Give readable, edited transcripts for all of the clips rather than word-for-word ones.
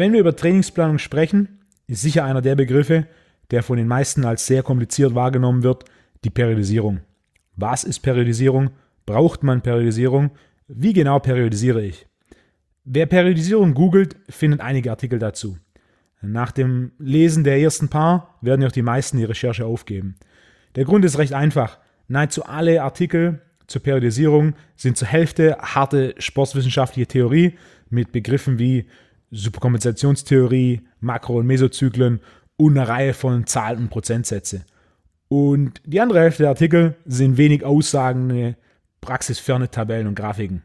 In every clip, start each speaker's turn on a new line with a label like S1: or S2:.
S1: Wenn wir über Trainingsplanung sprechen, ist sicher einer der Begriffe, der von den meisten als sehr kompliziert wahrgenommen wird, die Periodisierung. Was ist Periodisierung? Braucht man Periodisierung? Wie genau periodisiere ich? Wer Periodisierung googelt, findet einige Artikel dazu. Nach dem Lesen der ersten paar werden auch die meisten die Recherche aufgeben. Der Grund ist recht einfach. Nahezu alle Artikel zur Periodisierung sind zur Hälfte harte sportwissenschaftliche Theorie mit Begriffen wie Superkompensationstheorie, Makro- und Mesozyklen und eine Reihe von Zahlen und Prozentsätze. Und die andere Hälfte der Artikel sind wenig aussagende, praxisferne Tabellen und Grafiken.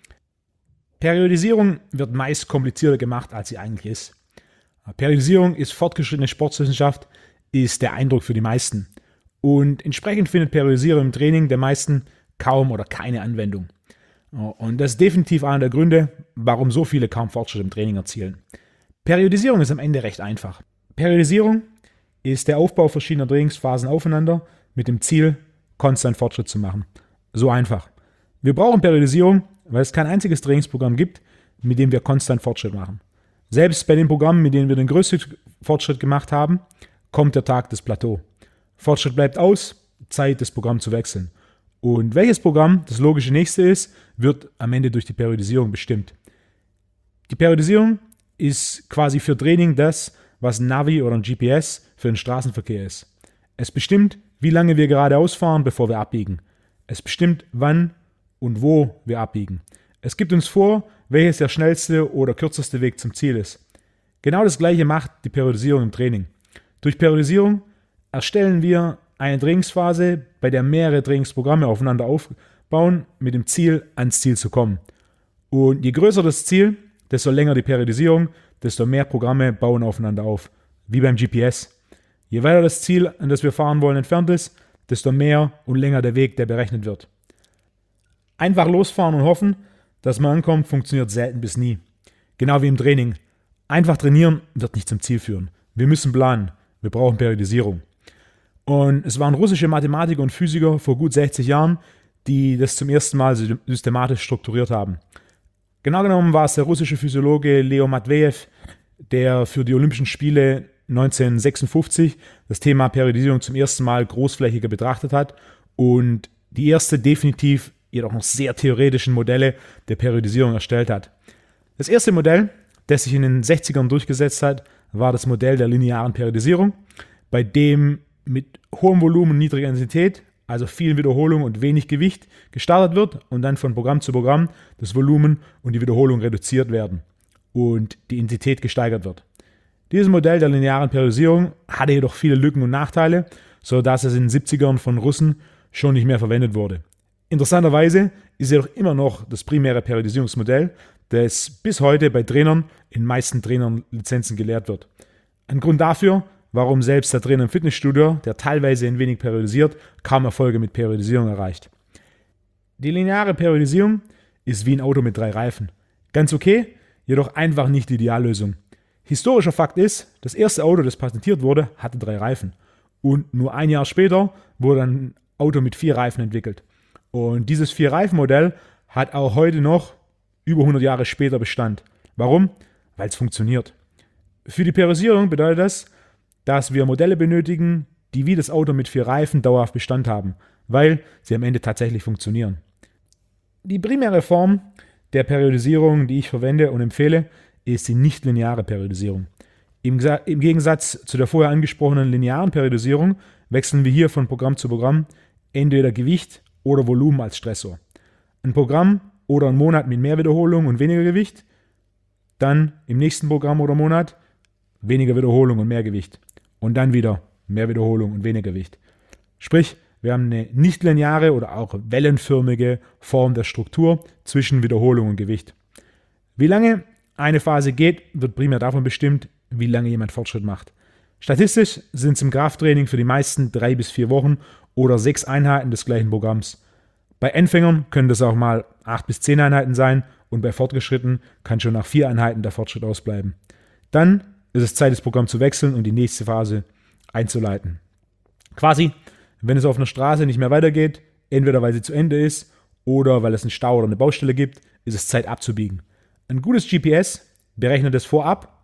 S1: Periodisierung wird meist komplizierter gemacht, als sie eigentlich ist. Periodisierung ist fortgeschrittene Sportwissenschaft, ist der Eindruck für die meisten. Und entsprechend findet Periodisierung im Training der meisten kaum oder keine Anwendung. Und das ist definitiv einer der Gründe, warum so viele kaum Fortschritt im Training erzielen. Periodisierung ist am Ende recht einfach. Periodisierung ist der Aufbau verschiedener Trainingsphasen aufeinander mit dem Ziel, konstant Fortschritt zu machen. So einfach. Wir brauchen Periodisierung, weil es kein einziges Trainingsprogramm gibt, mit dem wir konstant Fortschritt machen. Selbst bei den Programmen, mit denen wir den größten Fortschritt gemacht haben, kommt der Tag des Plateaus. Fortschritt bleibt aus, Zeit, das Programm zu wechseln. Und welches Programm das logische nächste ist, wird am Ende durch die Periodisierung bestimmt. Die Periodisierung ist quasi für Training das, was ein Navi oder ein GPS für den Straßenverkehr ist. Es bestimmt, wie lange wir geradeaus fahren, bevor wir abbiegen. Es bestimmt, wann und wo wir abbiegen. Es gibt uns vor, welches der schnellste oder kürzeste Weg zum Ziel ist. Genau das Gleiche macht die Periodisierung im Training. Durch Periodisierung erstellen wir eine Trainingsphase, bei der mehrere Trainingsprogramme aufeinander aufbauen, mit dem Ziel, ans Ziel zu kommen. Und je größer das Ziel, desto länger die Periodisierung, desto mehr Programme bauen aufeinander auf. Wie beim GPS. Je weiter das Ziel, an das wir fahren wollen, entfernt ist, desto mehr und länger der Weg, der berechnet wird. Einfach losfahren und hoffen, dass man ankommt, funktioniert selten bis nie. Genau wie im Training. Einfach trainieren wird nicht zum Ziel führen. Wir müssen planen. Wir brauchen Periodisierung. Und es waren russische Mathematiker und Physiker vor gut 60 Jahren, die das zum ersten Mal systematisch strukturiert haben. Genau genommen war es der russische Physiologe Leo Matvejew, der für die Olympischen Spiele 1956 das Thema Periodisierung zum ersten Mal großflächiger betrachtet hat und die erste definitiv jedoch noch sehr theoretischen Modelle der Periodisierung erstellt hat. Das erste Modell, das sich in den 60ern durchgesetzt hat, war das Modell der linearen Periodisierung, bei dem mit hohem Volumen und niedriger Intensität, also vielen Wiederholungen und wenig Gewicht, gestartet wird und dann von Programm zu Programm das Volumen und die Wiederholung reduziert werden und die Intensität gesteigert wird. Dieses Modell der linearen Periodisierung hatte jedoch viele Lücken und Nachteile, sodass es in den 70ern von Russen schon nicht mehr verwendet wurde. Interessanterweise ist jedoch immer noch das primäre Periodisierungsmodell, das bis heute bei Trainern in meisten Trainerlizenzen gelehrt wird. Ein Grund dafür, warum selbst der Trainer im Fitnessstudio, der teilweise ein wenig periodisiert, kaum Erfolge mit Periodisierung erreicht. Die lineare Periodisierung ist wie ein Auto mit 3 Reifen. Ganz okay, jedoch einfach nicht die Ideallösung. Historischer Fakt ist, das erste Auto, das patentiert wurde, hatte 3 Reifen. Und nur ein Jahr später wurde ein Auto mit 4 Reifen entwickelt. Und dieses 4-Reifen-Modell hat auch heute noch über 100 Jahre später Bestand. Warum? Weil es funktioniert. Für die Periodisierung bedeutet das, dass wir Modelle benötigen, die wie das Auto mit 4 Reifen dauerhaft Bestand haben, weil sie am Ende tatsächlich funktionieren. Die primäre Form der Periodisierung, die ich verwende und empfehle, ist die nichtlineare Periodisierung. Im Gegensatz zu der vorher angesprochenen linearen Periodisierung wechseln wir hier von Programm zu Programm entweder Gewicht oder Volumen als Stressor. Ein Programm oder ein Monat mit mehr Wiederholung und weniger Gewicht, dann im nächsten Programm oder Monat weniger Wiederholung und mehr Gewicht und dann wieder mehr Wiederholung und weniger Gewicht. Sprich, wir haben eine nichtlineare oder auch wellenförmige Form der Struktur zwischen Wiederholung und Gewicht. Wie lange eine Phase geht, wird primär davon bestimmt, wie lange jemand Fortschritt macht. Statistisch sind es im Krafttraining für die meisten 3 bis 4 Wochen oder 6 Einheiten des gleichen Programms. Bei Anfängern können das auch mal 8 bis 10 Einheiten sein und bei Fortgeschrittenen kann schon nach 4 Einheiten der Fortschritt ausbleiben. Dann ist es Zeit, das Programm zu wechseln und die nächste Phase einzuleiten. Quasi, wenn es auf einer Straße nicht mehr weitergeht, entweder weil sie zu Ende ist oder weil es einen Stau oder eine Baustelle gibt, ist es Zeit abzubiegen. Ein gutes GPS berechnet es vorab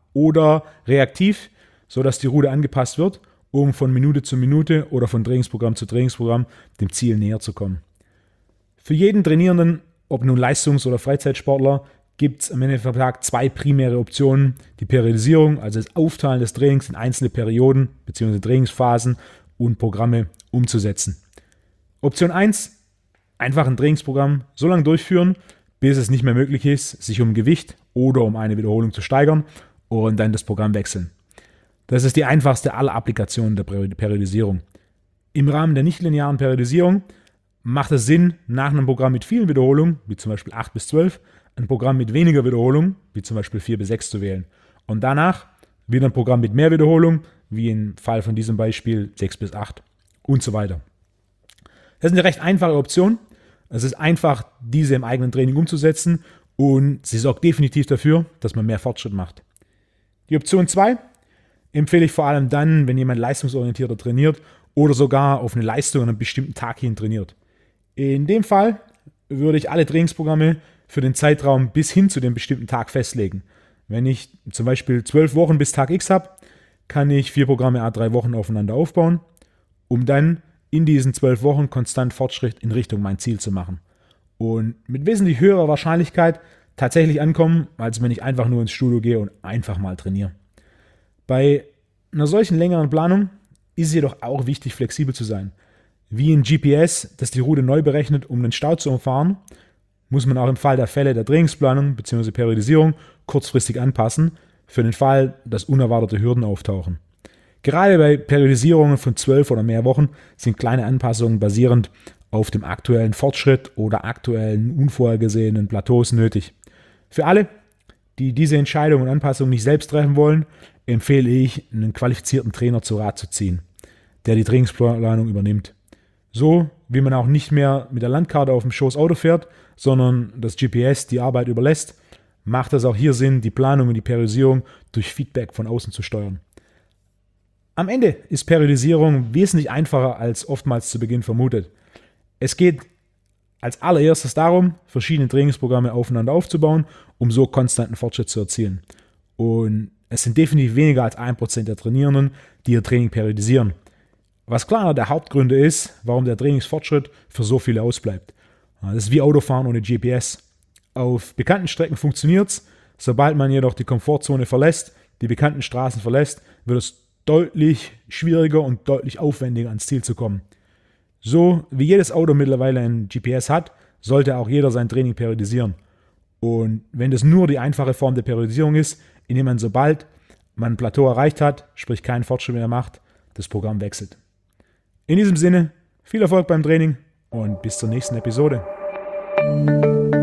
S1: oder reaktiv, sodass die Route angepasst wird, um von Minute zu Minute oder von Trainingsprogramm zu Trainingsprogramm dem Ziel näher zu kommen. Für jeden Trainierenden, ob nun Leistungs- oder Freizeitsportler, gibt es am Ende vom Tag zwei primäre Optionen. Die Periodisierung, also das Aufteilen des Trainings in einzelne Perioden bzw. Trainingsphasen und Programme umzusetzen. Option 1, einfach ein Trainingsprogramm so lange durchführen, bis es nicht mehr möglich ist, sich um Gewicht oder um eine Wiederholung zu steigern und dann das Programm wechseln. Das ist die einfachste aller Applikationen der Periodisierung. Im Rahmen der nichtlinearen Periodisierung macht es Sinn, nach einem Programm mit vielen Wiederholungen, wie zum Beispiel 8 bis 12, ein Programm mit weniger Wiederholungen, wie zum Beispiel 4 bis 6 zu wählen. Und danach wieder ein Programm mit mehr Wiederholungen, wie im Fall von diesem Beispiel 6 bis 8 und so weiter. Das ist eine recht einfache Option. Es ist einfach, diese im eigenen Training umzusetzen und sie sorgt definitiv dafür, dass man mehr Fortschritt macht. Die Option 2 empfehle ich vor allem dann, wenn jemand leistungsorientierter trainiert oder sogar auf eine Leistung an einem bestimmten Tag hin trainiert. In dem Fall würde ich alle Trainingsprogramme für den Zeitraum bis hin zu dem bestimmten Tag festlegen. Wenn ich zum Beispiel 12 Wochen bis Tag X habe, kann ich 4 Programme à 3 Wochen aufeinander aufbauen, um dann in diesen 12 Wochen konstant Fortschritt in Richtung mein Ziel zu machen. Und mit wesentlich höherer Wahrscheinlichkeit tatsächlich ankommen, als wenn ich einfach nur ins Studio gehe und einfach mal trainiere. Bei einer solchen längeren Planung ist es jedoch auch wichtig, flexibel zu sein. Wie ein GPS, das die Route neu berechnet, um den Stau zu umfahren, muss man auch im Fall der Fälle der Trainingsplanung bzw. Periodisierung kurzfristig anpassen, für den Fall, dass unerwartete Hürden auftauchen. Gerade bei Periodisierungen von 12 oder mehr Wochen sind kleine Anpassungen basierend auf dem aktuellen Fortschritt oder aktuellen unvorhergesehenen Plateaus nötig. Für alle, die diese Entscheidung und Anpassung nicht selbst treffen wollen, empfehle ich, einen qualifizierten Trainer zu Rat zu ziehen, der die Trainingsplanung übernimmt. So wie man auch nicht mehr mit der Landkarte auf dem Schoß Auto fährt, sondern das GPS die Arbeit überlässt, macht es auch hier Sinn, die Planung und die Periodisierung durch Feedback von außen zu steuern. Am Ende ist Periodisierung wesentlich einfacher als oftmals zu Beginn vermutet. Es geht als allererstes darum, verschiedene Trainingsprogramme aufeinander aufzubauen, um so konstanten Fortschritt zu erzielen. Und es sind definitiv weniger als 1% der Trainierenden, die ihr Training periodisieren. Was klar einer der Hauptgründe ist, warum der Trainingsfortschritt für so viele ausbleibt. Das ist wie Autofahren ohne GPS. Auf bekannten Strecken funktioniert es, sobald man jedoch die Komfortzone verlässt, die bekannten Straßen verlässt, wird es deutlich schwieriger und deutlich aufwendiger ans Ziel zu kommen. So wie jedes Auto mittlerweile ein GPS hat, sollte auch jeder sein Training periodisieren. Und wenn das nur die einfache Form der Periodisierung ist, indem man sobald man ein Plateau erreicht hat, sprich keinen Fortschritt mehr macht, das Programm wechselt. In diesem Sinne, viel Erfolg beim Training und bis zur nächsten Episode.